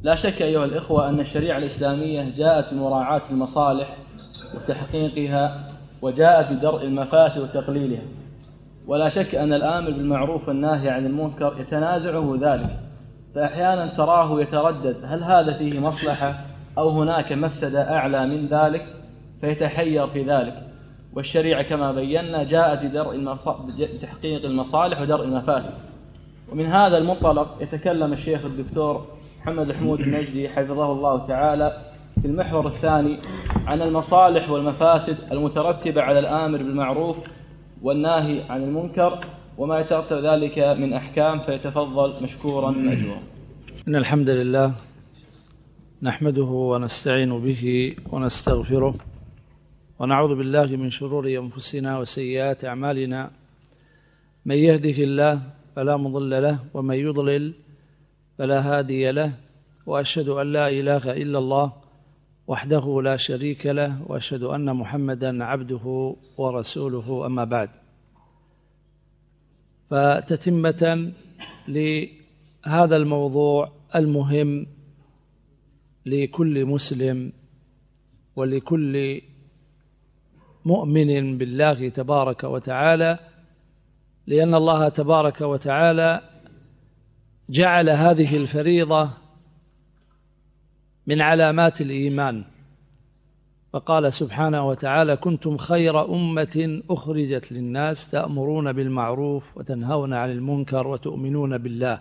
لا شك أيها الإخوة أن الشريعة الإسلامية جاءت بمراعاة المصالح وتحقيقها، وجاءت بدرء المفاسد وتقليلها، ولا شك أن الآمر بالمعروف والناهي عن المنكر يتنازعه ذلك، فأحيانا تراه يتردد هل هذا فيه مصلحة أو هناك مفسدة أعلى من ذلك، فيتحير في ذلك. والشريعة كما بينا جاءت بتحقيق المصالح ودرء المفاسد. ومن هذا المنطلق يتكلم الشيخ الدكتور محمد الحمود النجدي حفظه الله تعالى في المحور الثاني عن المصالح والمفاسد المترتبة على الآمر بالمعروف والناهي عن المنكر وما يترتب ذلك من أحكام، فيتفضل مشكورا مأجورا. إن الحمد لله نحمده ونستعين به ونستغفره ونعوذ بالله من شرور أنفسنا وسيئات أعمالنا، من يهده الله فلا مضل له ومن يضلل فلا هادي له، وأشهد أن لا إله إلا الله وحده لا شريك له، وأشهد أن محمدا عبده ورسوله. أما بعد، فتتمة لهذا الموضوع المهم لكل مسلم ولكل مؤمن بالله تبارك وتعالى، لأن الله تبارك وتعالى جعل هذه الفريضة من علامات الإيمان، فقال سبحانه وتعالى: كنتم خير أمة أخرجت للناس تأمرون بالمعروف وتنهون عن المنكر وتؤمنون بالله.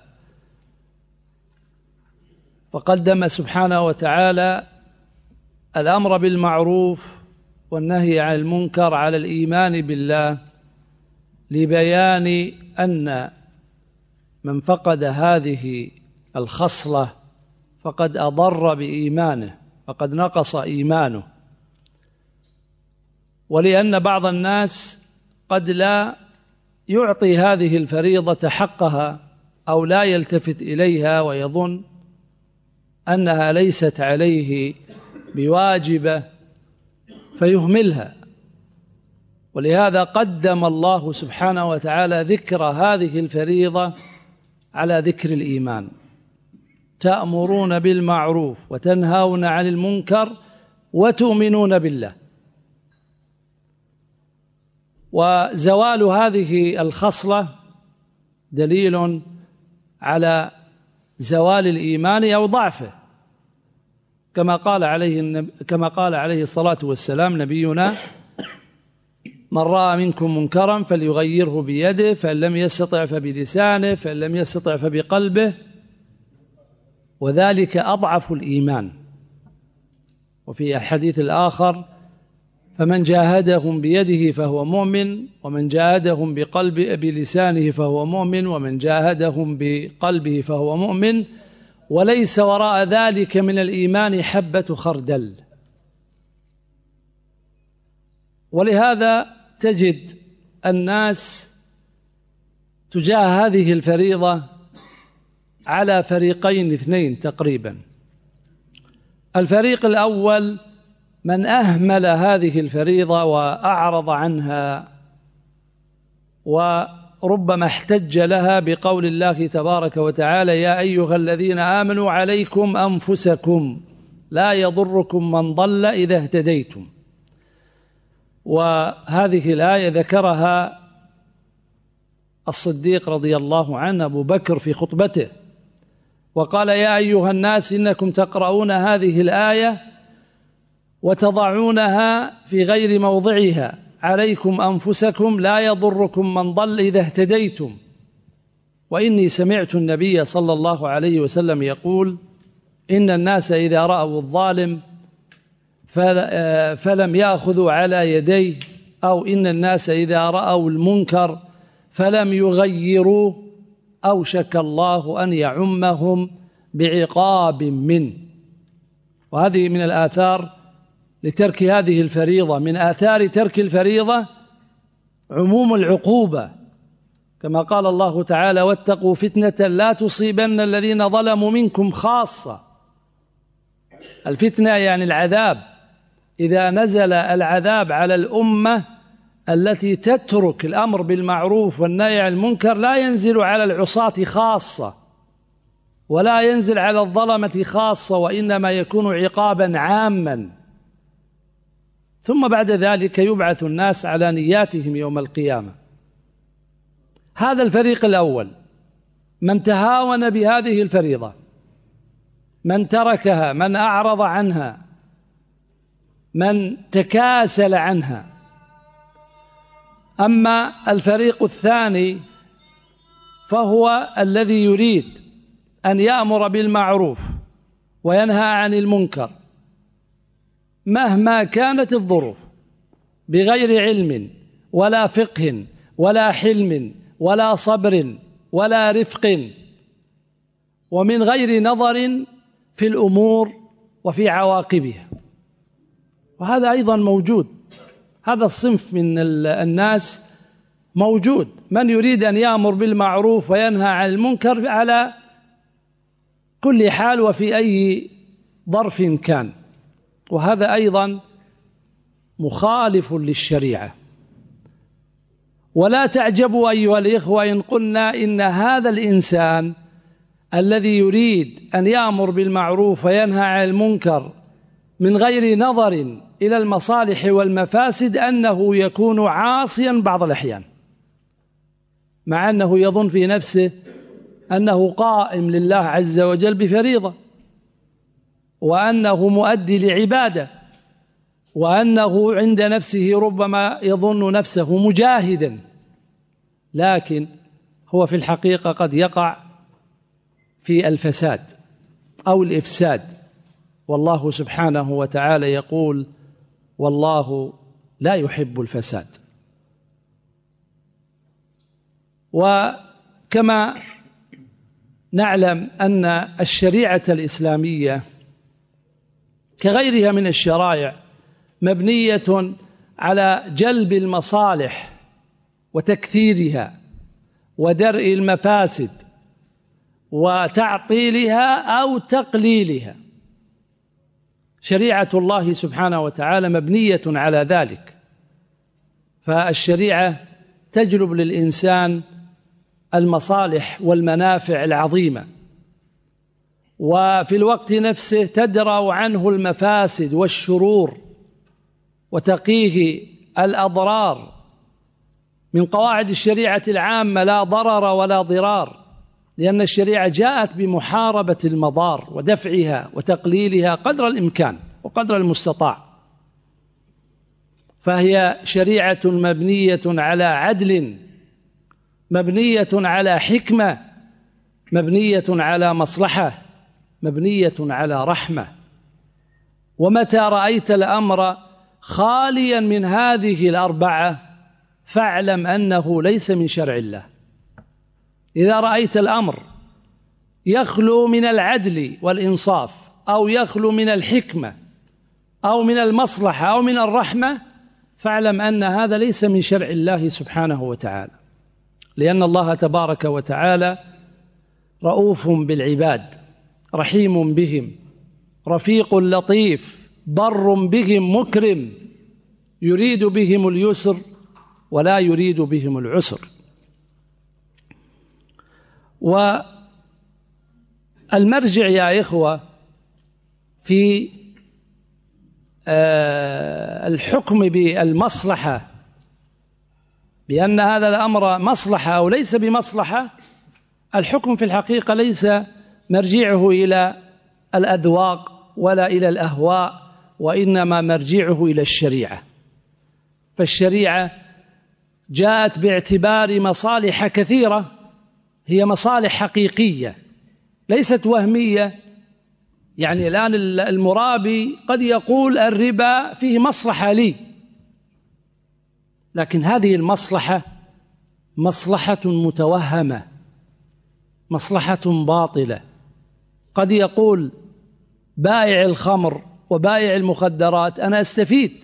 فقدم سبحانه وتعالى الأمر بالمعروف والنهي عن المنكر على الإيمان بالله، لبيان أن من فقد هذه الخصلة فقد أضر بإيمانه، فقد نقص إيمانه. ولأن بعض الناس قد لا يعطي هذه الفريضة حقها أو لا يلتفت إليها ويظن أنها ليست عليه بواجبة فيهملها، ولهذا قدم الله سبحانه وتعالى ذكر هذه الفريضة على ذكر الإيمان: تأمرون بالمعروف وتنهون عن المنكر وتؤمنون بالله. وزوال هذه الخصلة دليل على زوال الإيمان أو ضعفه، كما قال عليه الصلاة والسلام نبينا: من رأى منكم منكرا فليغيره بيده، فإن لم يستطع فبلسانه، فإن لم يستطع فبقلبه، وذلك أضعف الإيمان. وفي الحديث الآخر: فمن جاهدهم بيده فهو مؤمن، ومن جاهدهم بلسانه فهو مؤمن، ومن جاهدهم بقلبه فهو مؤمن، وليس وراء ذلك من الإيمان حبة خردل. ولهذا تجد الناس تجاه هذه الفريضة على فريقين اثنين تقريبا. الفريق الأول من أهمل هذه الفريضة وأعرض عنها، وربما احتج لها بقول الله تبارك وتعالى: يا أيها الذين آمنوا عليكم أنفسكم لا يضركم من ضل إذا اهتديتم. وهذه الآية ذكرها الصديق رضي الله عنه أبو بكر في خطبته، وقال: يا أيها الناس إنكم تقرؤون هذه الآية وتضعونها في غير موضعها، عليكم أنفسكم لا يضركم من ضل إذا اهتديتم. وإني سمعت النبي صلى الله عليه وسلم يقول: إن الناس إذا رأوا الظالم فلم يأخذوا على يديه، أو إن الناس إذا رأوا المنكر فلم يغيروا، أوشك الله أن يعمهم بعقاب منه. وهذه من الآثار لترك هذه الفريضة، من آثار ترك الفريضة عموم العقوبة، كما قال الله تعالى: واتقوا فتنة لا تصيبن الذين ظلموا منكم خاصة. الفتنة يعني العذاب، إذا نزل العذاب على الأمة التي تترك الأمر بالمعروف والنهي عن المنكر لا ينزل على العصاة خاصة، ولا ينزل على الظلمة خاصة، وإنما يكون عقابا عاما. ثم بعد ذلك يبعث الناس على نياتهم يوم القيامة. هذا الفريق الأول، من تهاون بهذه الفريضة، من تركها، من أعرض عنها، من تكاسل عنها. أما الفريق الثاني فهو الذي يريد أن يأمر بالمعروف وينهى عن المنكر مهما كانت الظروف، بغير علم ولا فقه ولا حلم ولا صبر ولا رفق، ومن غير نظر في الأمور وفي عواقبها. وهذا أيضا موجود، هذا الصنف من الناس موجود، من يريد أن يأمر بالمعروف وينهى عن المنكر على كل حال وفي أي ظرف كان، وهذا أيضا مخالف للشريعة. ولا تعجبوا أيها الإخوة إن قلنا إن هذا الإنسان الذي يريد أن يأمر بالمعروف وينهى عن المنكر من غير نظر إلى المصالح والمفاسد أنه يكون عاصيا بعض الأحيان، مع أنه يظن في نفسه أنه قائم لله عز وجل بفريضة، وأنه مؤدي لعبادة، وأنه عند نفسه ربما يظن نفسه مجاهدا، لكن هو في الحقيقة قد يقع في الفساد أو الإفساد. والله سبحانه وتعالى يقول: والله لا يحب الفساد. وكما نعلم أن الشريعة الإسلامية كغيرها من الشرائع مبنية على جلب المصالح وتكثيرها ودرء المفاسد وتعطيلها أو تقليلها. شريعة الله سبحانه وتعالى مبنية على ذلك، فالشريعة تجلب للإنسان المصالح والمنافع العظيمة، وفي الوقت نفسه تدرأ عنه المفاسد والشرور وتقيه الأضرار. من قواعد الشريعة العامة: لا ضرر ولا ضرار، لأن الشريعة جاءت بمحاربة المضار ودفعها وتقليلها قدر الإمكان وقدر المستطاع. فهي شريعة مبنية على عدل، مبنية على حكمة، مبنية على مصلحة، مبنية على رحمة. ومتى رأيت الأمر خاليا من هذه الأربعة فاعلم أنه ليس من شرع الله. إذا رأيت الأمر يخلو من العدل والإنصاف، أو يخلو من الحكمة، أو من المصلحة، أو من الرحمة، فاعلم أن هذا ليس من شرع الله سبحانه وتعالى، لأن الله تبارك وتعالى رؤوف بالعباد، رحيم بهم، رفيق لطيف، بر بهم مكرم، يريد بهم اليسر ولا يريد بهم العسر. والمرجع يا إخوة في الحكم بالمصلحة بأن هذا الأمر مصلحة أو ليس بمصلحة، الحكم في الحقيقة ليس مرجعه إلى الأذواق ولا إلى الأهواء، وإنما مرجعه إلى الشريعة. فالشريعة جاءت باعتبار مصالح كثيرة، هي مصالح حقيقية ليست وهمية. يعني الآن المرابي قد يقول الربا فيه مصلحة لي، لكن هذه المصلحة مصلحة متوهمة، مصلحة باطلة. قد يقول بائع الخمر وبائع المخدرات: أنا أستفيد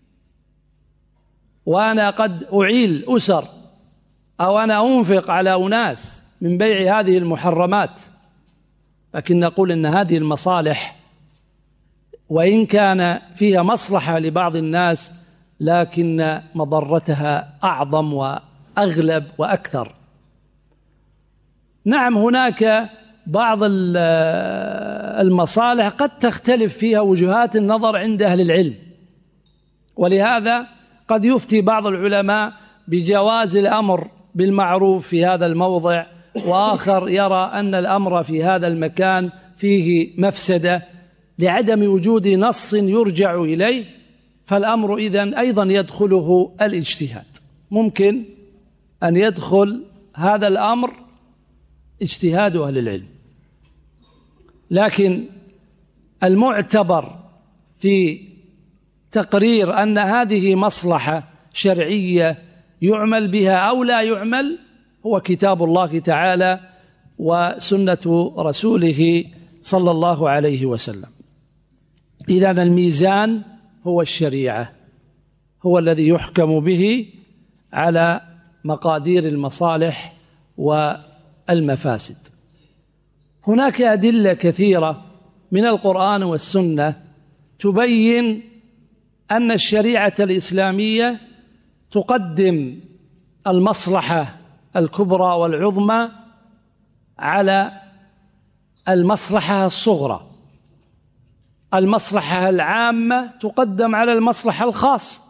وأنا قد أعيل أسر، أو أنا أنفق على أناس من بيع هذه المحرمات. لكن نقول إن هذه المصالح وإن كان فيها مصلحة لبعض الناس، لكن مضرتها أعظم وأغلب وأكثر. نعم، هناك بعض المصالح قد تختلف فيها وجهات النظر عند أهل العلم، ولهذا قد يفتي بعض العلماء بجواز الأمر بالمعروف في هذا الموضع، وآخر يرى أن الأمر في هذا المكان فيه مفسدة لعدم وجود نص يرجع إليه، فالأمر إذن أيضا يدخله الاجتهاد. ممكن أن يدخل هذا الأمر اجتهاد أهل العلم، لكن المعتبر في تقرير أن هذه مصلحة شرعية يعمل بها أو لا يعمل هو كتاب الله تعالى وسنة رسوله صلى الله عليه وسلم. إذن الميزان هو الشريعة، هو الذي يحكم به على مقادير المصالح والمفاسد. هناك أدلة كثيرة من القرآن والسنة تبين أن الشريعة الإسلامية تقدم المصلحة الكبرى والعظمى على المصلحة الصغرى، المصلحة العامة تقدم على المصلحة الخاصة،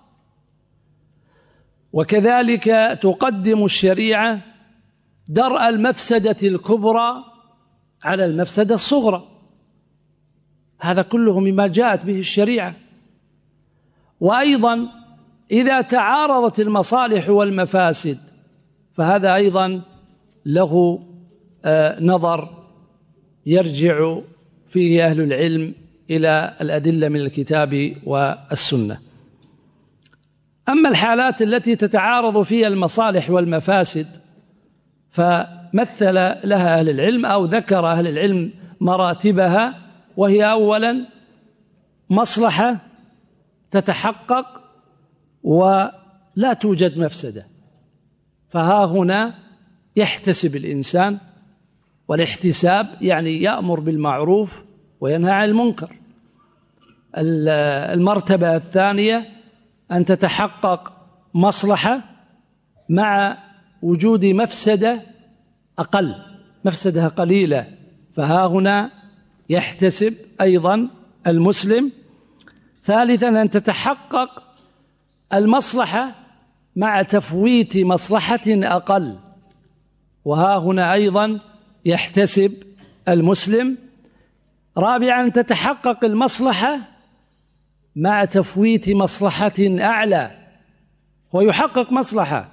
وكذلك تقدم الشريعة درء المفسدة الكبرى على المفسدة الصغرى. هذا كله مما جاءت به الشريعة. وأيضا إذا تعارضت المصالح والمفاسد فهذا أيضا له نظر يرجع فيه أهل العلم إلى الأدلة من الكتاب والسنة. أما الحالات التي تتعارض فيها المصالح والمفاسد فمثل لها أهل العلم أو ذكر أهل العلم مراتبها، وهي أولا مصلحة تتحقق ولا توجد مفسدة، فها هنا يحتسب الإنسان، والاحتساب يعني يأمر بالمعروف وينهى عن المنكر. المرتبة الثانية أن تتحقق مصلحة مع وجود مفسدة أقل، مفسدة قليلة، فها هنا يحتسب أيضا المسلم. ثالثا أن تتحقق المصلحة مع تفويت مصلحة أقل، وها هنا أيضا يحتسب المسلم. رابعا أن تتحقق المصلحة مع تفويت مصلحة أعلى، ويحقق مصلحة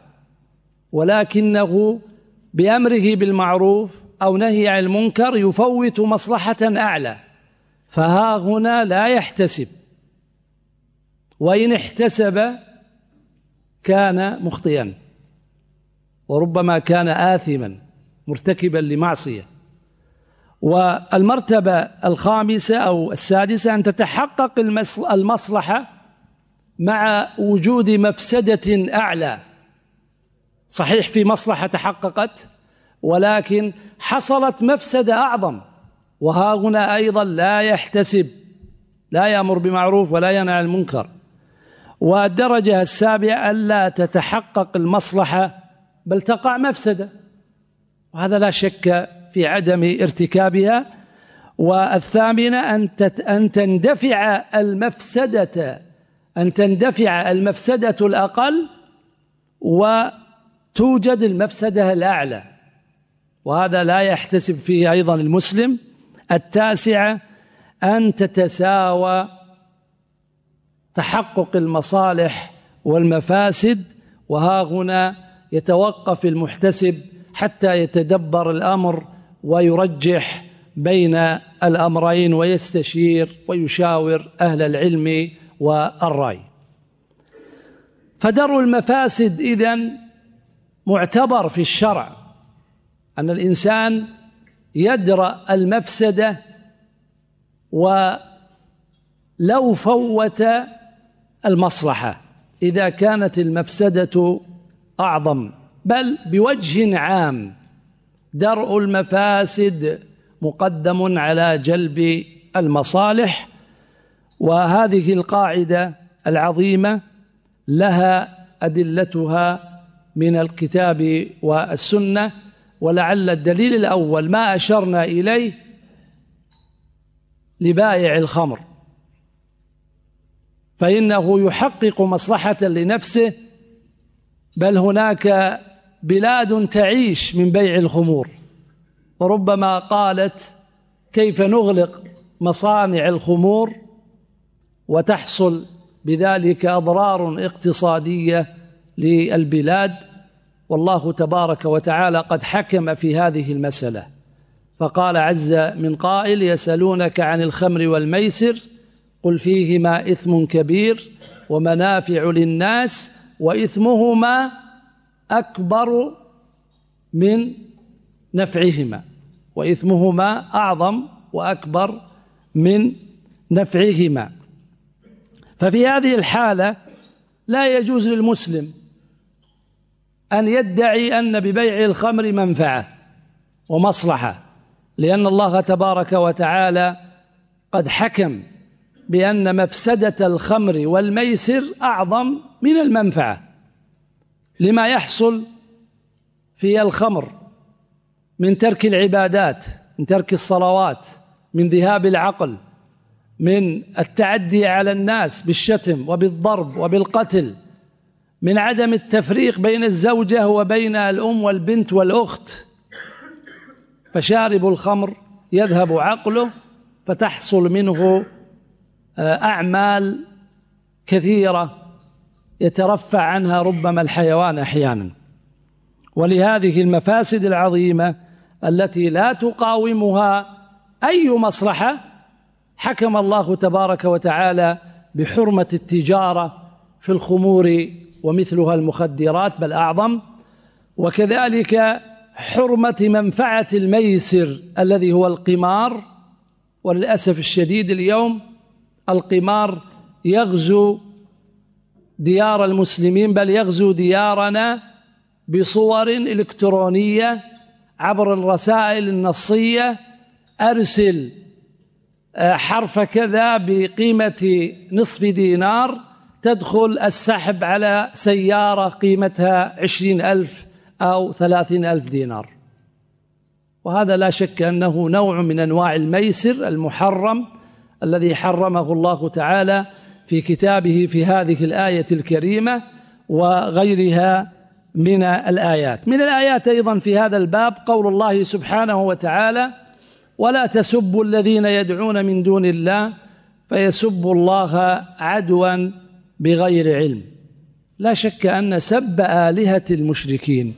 ولكنه بأمره بالمعروف أو نهي عن المنكر يفوت مصلحة أعلى، فها هنا لا يحتسب، وإن احتسب كان مخطئا وربما كان آثما مرتكبا لمعصية. والمرتبة الخامسة أو السادسة أن تتحقق المصلحة مع وجود مفسدة أعلى. صحيح في مصلحة تحققت ولكن حصلت مفسدة أعظم، وها هنا أيضا لا يحتسب، لا يأمر بمعروف ولا ينهى عن المنكر. والدرجة السابعة ألا تتحقق المصلحة بل تقع مفسدة، وهذا لا شك في عدم ارتكابها. والثامنة أن تندفع المفسدة الأقل وتوجد المفسدة الأعلى، وهذا لا يحتسب فيه أيضا المسلم. التاسعة أن تتساوى تحقق المصالح والمفاسد، وها هنا يتوقف المحتسب حتى يتدبر الأمر ويرجح بين الأمرين ويستشير ويشاور أهل العلم والرأي. فدرء المفاسد إذن معتبر في الشرع، أن الإنسان يدرأ المفسدة ولو فوت المصلحة إذا كانت المفسدة أعظم، بل بوجه عام درء المفاسد مقدم على جلب المصالح. وهذه القاعدة العظيمة لها أدلتها من الكتاب والسنة، ولعل الدليل الأول ما أشرنا إليه لبائع الخمر، فإنه يحقق مصلحة لنفسه، بل هناك بلاد تعيش من بيع الخمور، وربما قالت كيف نغلق مصانع الخمور وتحصل بذلك أضرار اقتصادية للبلاد. والله تبارك وتعالى قد حكم في هذه المسألة، فقال عز من قائل: يسألونك عن الخمر والميسر قل فيهما إثم كبير ومنافع للناس وإثمهما أكبر من نفعهما، وإثمهما أعظم وأكبر من نفعهما. ففي هذه الحالة لا يجوز للمسلم أن يدعي أن ببيع الخمر منفعة ومصلحة، لأن الله تبارك وتعالى قد حكم بأن مفسدة الخمر والميسر أعظم من المنفعة، لما يحصل في الخمر من ترك العبادات، من ترك الصلوات، من ذهاب العقل، من التعدي على الناس بالشتم وبالضرب وبالقتل، من عدم التفريق بين الزوجة وبين الأم والبنت والأخت. فشارب الخمر يذهب عقله، فتحصل منه أعمال كثيرة يترفع عنها ربما الحيوان أحيانا. ولهذه المفاسد العظيمة التي لا تقاومها أي مصلحة حكم الله تبارك وتعالى بحرمة التجارة في الخمور ومثلها المخدرات بل أعظم، وكذلك حرمة منفعة الميسر الذي هو القمار. وللأسف الشديد اليوم القمار يغزو ديار المسلمين، بل يغزو ديارنا بصور إلكترونية عبر الرسائل النصية: أرسل حرف كذا بقيمة نصف دينار، تدخل السحب على سيارة قيمتها 20,000 أو 30,000 دينار. وهذا لا شك أنه نوع من أنواع الميسر المحرم الذي حرمه الله تعالى في كتابه في هذه الآية الكريمة وغيرها من الآيات. من الآيات أيضا في هذا الباب قول الله سبحانه وتعالى: ولا تسبوا الذين يدعون من دون الله فيسبوا الله عدوا بغير علم. لا شك أن سب آلهة المشركين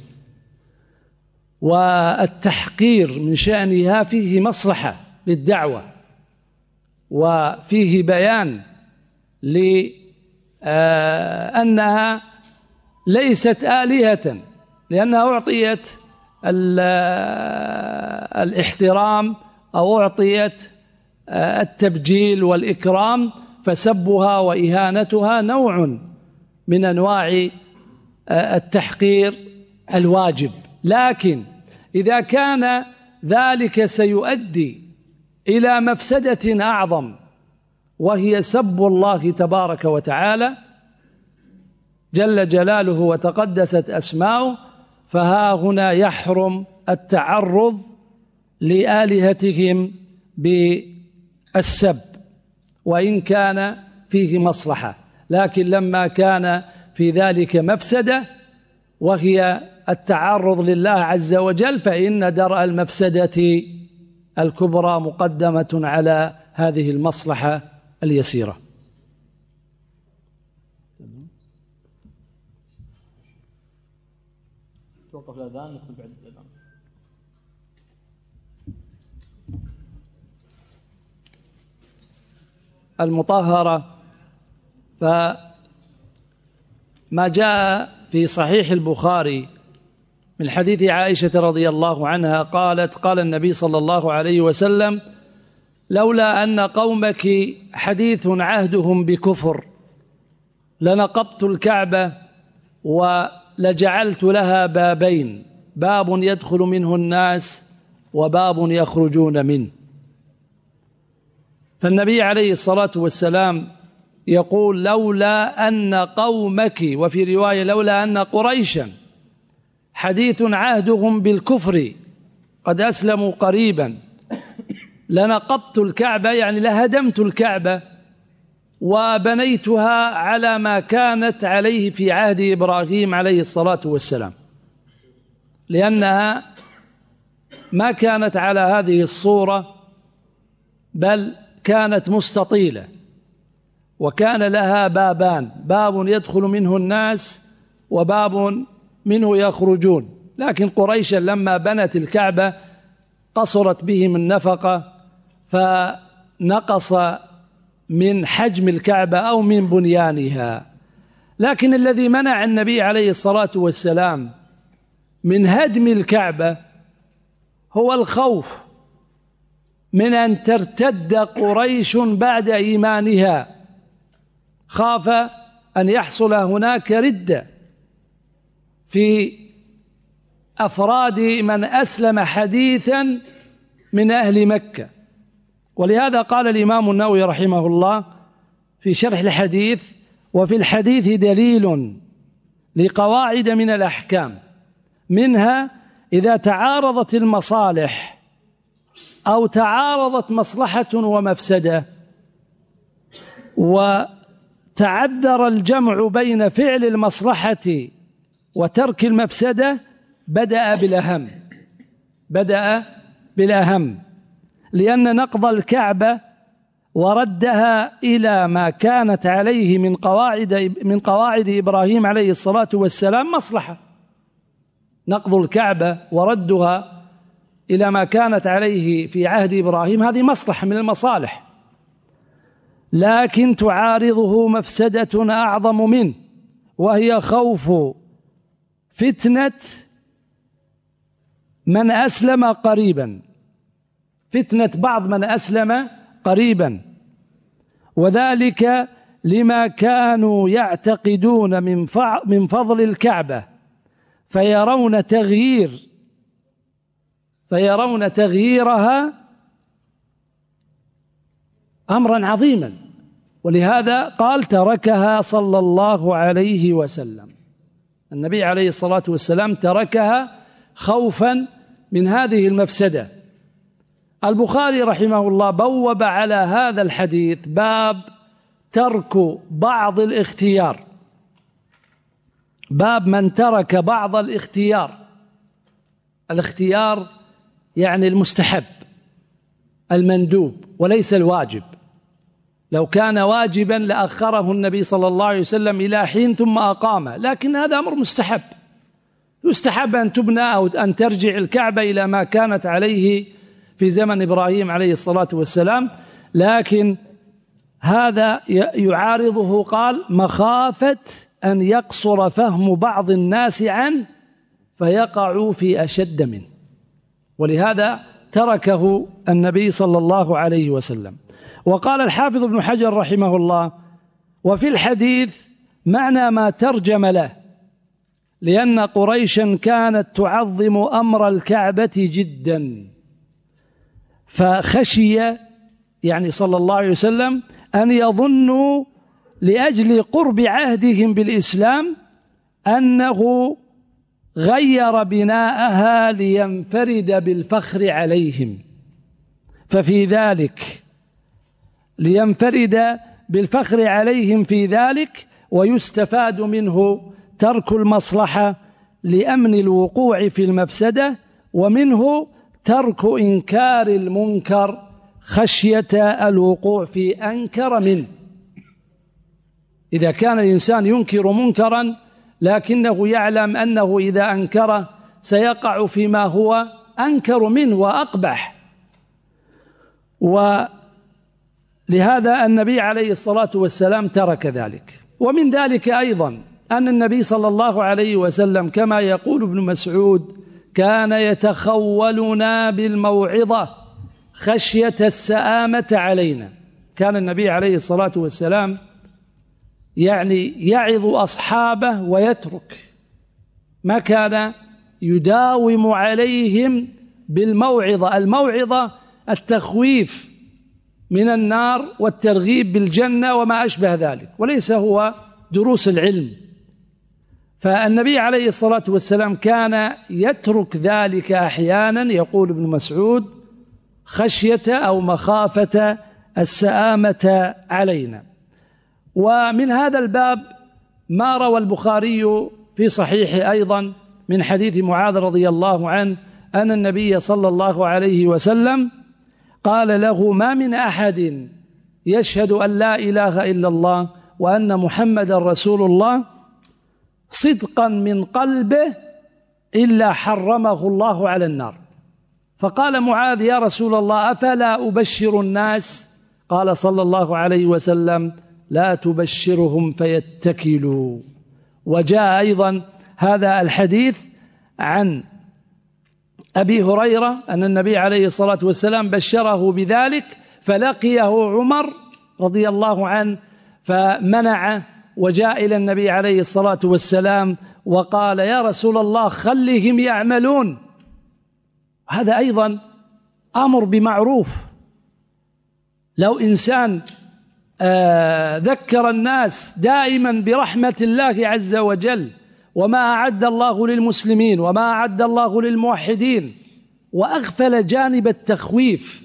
والتحقير من شأنها فيه مصلحة للدعوة، وفيه بيان لأنها ليست آلهة، لأنها أعطيت الاحترام أو أعطيت التبجيل والإكرام، فسبها وإهانتها نوع من أنواع التحقير الواجب. لكن إذا كان ذلك سيؤدي إلى مفسدة أعظم وهي سب الله تبارك وتعالى جل جلاله وتقدست أسماؤه، فها هنا يحرم التعرض لآلهتهم بالسب وإن كان فيه مصلحة. لكن لما كان في ذلك مفسدة وهي التعرض لله عز وجل، فإن درء المفسدة الكبرى مقدمة على هذه المصلحة اليسيرة. توقف الأذان ندخل بعد الأذان. المطهرة، فما جاء في صحيح البخاري من حديث عائشة رضي الله عنها قالت: قال النبي صلى الله عليه وسلم: لولا أن قومك حديث عهدهم بكفر لنقضت الكعبة ولجعلت لها بابين، باب يدخل منه الناس وباب يخرجون منه. فالنبي عليه الصلاة والسلام يقول: لولا أن قومك، وفي رواية: لولا أن قريشا حديث عهدهم بالكفر قد أسلموا قريبا لنقضت الكعبة، يعني لهدمت الكعبة وبنيتها على ما كانت عليه في عهد إبراهيم عليه الصلاة والسلام، لأنها ما كانت على هذه الصورة بل كانت مستطيلة، وكان لها بابان، باب يدخل منه الناس وباب منه يخرجون. لكن قريش لما بنت الكعبة قصرت بهم النفقة فنقص من حجم الكعبة أو من بنيانها. لكن الذي منع النبي عليه الصلاة والسلام من هدم الكعبة هو الخوف من أن ترتد قريش بعد إيمانها، خاف أن يحصل هناك ردة في أفراد من أسلم حديثا من أهل مكة. ولهذا قال الإمام النووي رحمه الله في شرح الحديث: وفي الحديث دليل لقواعد من الأحكام، منها إذا تعارضت المصالح أو تعارضت مصلحة ومفسدة وتعذر الجمع بين فعل المصلحة وترك المفسدة بدأ بالأهم، لأن نقض الكعبة وردها إلى ما كانت عليه من قواعد إبراهيم عليه الصلاة والسلام مصلحة. نقض الكعبة وردها إلى ما كانت عليه في عهد إبراهيم هذه مصلحة من المصالح، لكن تعارضه مفسدة أعظم منه، وهي خوف فتنة من أسلم قريبا، فتنة بعض من أسلم قريبا، وذلك لما كانوا يعتقدون من فضل الكعبة، فيرون تغييرها أمرا عظيما. ولهذا قال: تركها صلى الله عليه وسلم. النبي عليه الصلاة والسلام تركها خوفا من هذه المفسدة. البخاري رحمه الله بوب على هذا الحديث باب ترك بعض الاختيار، باب من ترك بعض الاختيار يعني المستحب المندوب وليس الواجب. لو كان واجبا لأخره النبي صلى الله عليه وسلم إلى حين ثم أقامه، لكن هذا أمر مستحب، يستحب أن تبنى أو أن ترجع الكعبة إلى ما كانت عليه في زمن إبراهيم عليه الصلاة والسلام. لكن هذا يعارضه، قال: مخافة أن يقصر فهم بعض الناس عنه فيقعوا في أشد منه. ولهذا تركه النبي صلى الله عليه وسلم. وقال الحافظ ابن حجر رحمه الله: وفي الحديث معنى ما ترجم له، لأن قريشا كانت تعظم أمر الكعبة جدا، فخشي يعني صلى الله عليه وسلم أن يظنوا لأجل قرب عهدهم بالإسلام أنه غير بناءها لينفرد بالفخر عليهم، ففي ذلك لينفرد بالفخر عليهم في ذلك، ويستفاد منه ترك المصلحة لأمن الوقوع في المفسدة، ومنه ترك إنكار المنكر خشية الوقوع في أنكر منه. إذا كان الإنسان ينكر منكرا لكنه يعلم أنه إذا أنكره سيقع فيما هو أنكر منه وأقبح. ولهذا النبي عليه الصلاة والسلام ترك ذلك. ومن ذلك أيضا أن النبي صلى الله عليه وسلم كما يقول ابن مسعود: كان يتخولنا بالموعظة خشية السآمة علينا. كان النبي عليه الصلاة والسلام يعني يعظ أصحابه ويترك، ما كان يداوم عليهم بالموعظة. الموعظة التخويف من النار والترغيب بالجنة وما أشبه ذلك، وليس هو دروس العلم. فالنبي عليه الصلاة والسلام كان يترك ذلك أحيانا، يقول ابن مسعود: خشية أو مخافة السآمة علينا. ومن هذا الباب ما روى البخاري في صحيحه أيضا من حديث معاذ رضي الله عنه أن النبي صلى الله عليه وسلم قال له: ما من أحد يشهد أن لا إله إلا الله وأن محمد رسول الله صدقا من قلبه إلا حرمه الله على النار. فقال معاذ: يا رسول الله أفلا أبشر الناس؟ قال صلى الله عليه وسلم: لا تبشرهم فيتكلوا. وجاء أيضا هذا الحديث عن أبي هريرة أن النبي عليه الصلاة والسلام بشره بذلك، فلقيه عمر رضي الله عنه فمنعه، وجاء إلى النبي عليه الصلاة والسلام وقال: يا رسول الله خلهم يعملون. هذا أيضا أمر بمعروف. لو إنسان ذكر الناس دائما برحمة الله عز وجل وما أعد الله للمسلمين وما أعد الله للموحدين، وأغفل جانب التخويف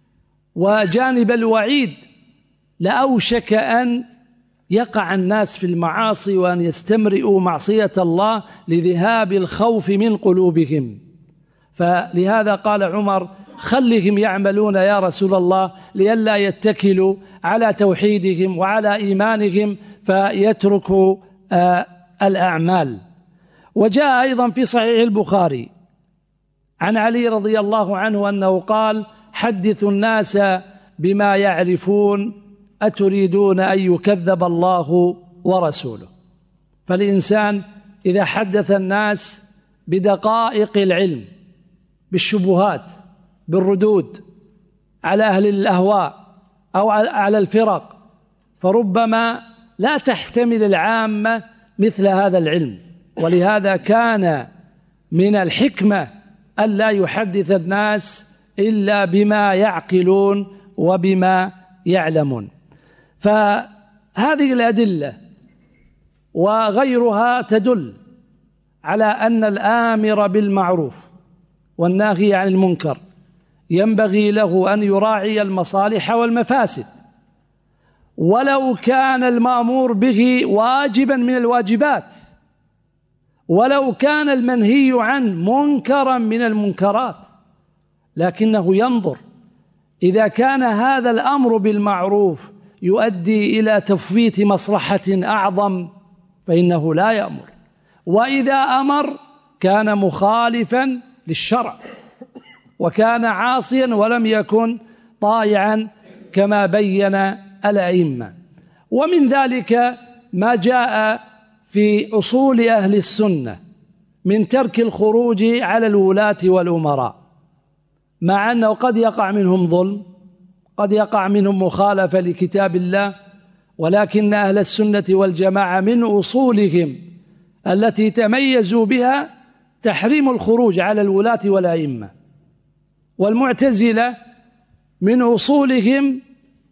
وجانب الوعيد، لأوشك أن يقع الناس في المعاصي وأن يستمرئوا معصية الله لذهاب الخوف من قلوبهم. فلهذا قال عمر: خلهم يعملون يا رسول الله، لئلا يتكلوا على توحيدهم وعلى إيمانهم فيتركوا الأعمال. وجاء أيضا في صحيح البخاري عن علي رضي الله عنه أنه قال: حدثوا الناس بما يعرفون أتريدون أن يكذب الله ورسوله. فالإنسان إذا حدث الناس بدقائق العلم، بالشبهات، بالردود على أهل الأهواء أو على الفرق، فربما لا تحتمل العامة مثل هذا العلم. ولهذا كان من الحكمة ألا يحدث الناس إلا بما يعقلون وبما يعلمون. فهذه الأدلة وغيرها تدل على أن الآمر بالمعروف والناهي عن المنكر ينبغي له أن يراعي المصالح والمفاسد، ولو كان المأمور به واجبا من الواجبات، ولو كان المنهي عنه منكرا من المنكرات، لكنه ينظر إذا كان هذا الأمر بالمعروف يؤدي إلى تفويت مصلحة أعظم فإنه لا يأمر، وإذا أمر كان مخالفا للشرع وكان عاصيا ولم يكن طائعا كما بين الأئمة. ومن ذلك ما جاء في أصول أهل السنة من ترك الخروج على الولاة والأمراء، مع أنه قد يقع منهم ظلم، قد يقع منهم مخالفة لكتاب الله، ولكن أهل السنة والجماعة من أصولهم التي تميزوا بها تحريم الخروج على الولاة والأئمة. والمعتزلة من أصولهم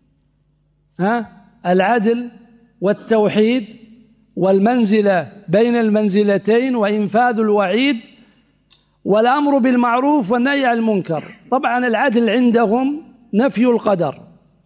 العدل والتوحيد والمنزلة بين المنزلتين وإنفاذ الوعيد والأمر بالمعروف والنهي عن المنكر. طبعا العدل عندهم نفي القدر،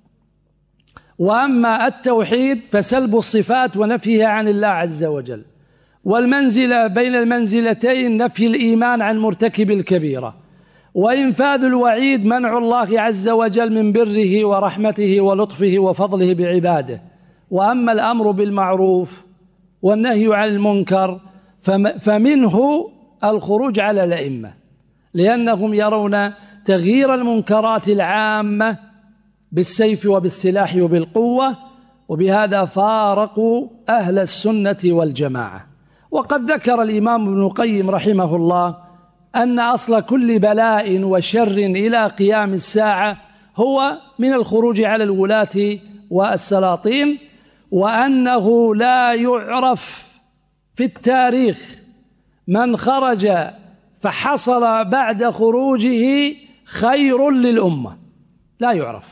وأما التوحيد فسلب الصفات ونفيها عن الله عز وجل، والمنزلة بين المنزلتين نفي الإيمان عن مرتكب الكبيرة، وإنفاذ الوعيد منع الله عز وجل من بره ورحمته ولطفه وفضله بعباده. وأما الأمر بالمعروف والنهي عن المنكر فمنه الخروج على الأئمة، لأنهم يرون تغيير المنكرات العامة بالسيف وبالسلاح وبالقوة، وبهذا فارقوا أهل السنة والجماعة. وقد ذكر الإمام ابن القيم رحمه الله أن أصل كل بلاء وشر إلى قيام الساعة هو من الخروج على الولاة والسلاطين، وأنه لا يعرف في التاريخ من خرج فحصل بعد خروجه خير للأمة، لا يعرف،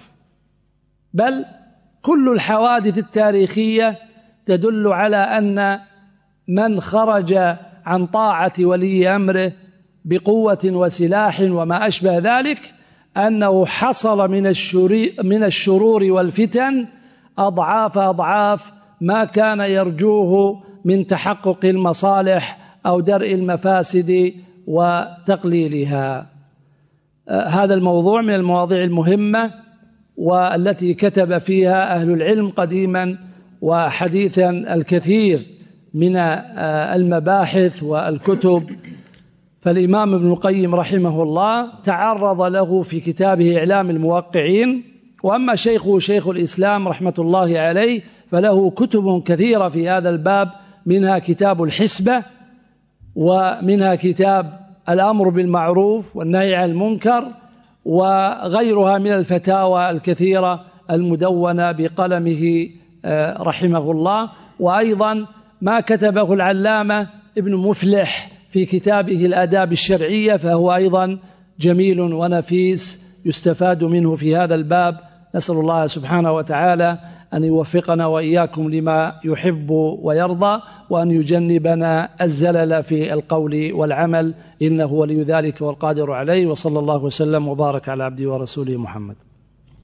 بل كل الحوادث التاريخية تدل على أن من خرج عن طاعة ولي أمره بقوة وسلاح وما أشبه ذلك أنه حصل من الشرور والفتن أضعاف أضعاف ما كان يرجوه من تحقق المصالح أو درء المفاسد وتقليلها. هذا الموضوع من المواضيع المهمة والتي كتب فيها أهل العلم قديما وحديثا الكثير من المباحث والكتب. فالإمام ابن القيم رحمه الله تعرض له في كتابه إعلام الموقعين، وأما شيخه شيخ الإسلام رحمة الله عليه فله كتب كثيرة في هذا الباب، منها كتاب الحسبة، ومنها كتاب الأمر بالمعروف والنهي عن المنكر، وغيرها من الفتاوى الكثيرة المدونة بقلمه رحمه الله. وأيضا ما كتبه العلامة ابن مفلح في كتابه الآداب الشرعية، فهو أيضا جميل ونفيس يستفاد منه في هذا الباب. نسأل الله سبحانه وتعالى أن يوفقنا وإياكم لما يحب ويرضى، وأن يجنبنا الزلل في القول والعمل، إنه ولي ذلك والقادر عليه. وصلى الله وسلم وبارك على عبده ورسوله محمد.